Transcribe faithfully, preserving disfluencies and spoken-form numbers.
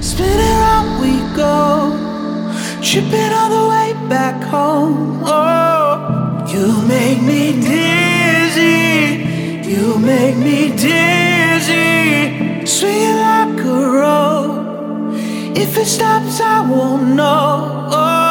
Spinning round we go, tripping all the way back home. Oh, you make me dizzy, you make me dizzy, swinging like a rope. If it stops, I won't know. Oh,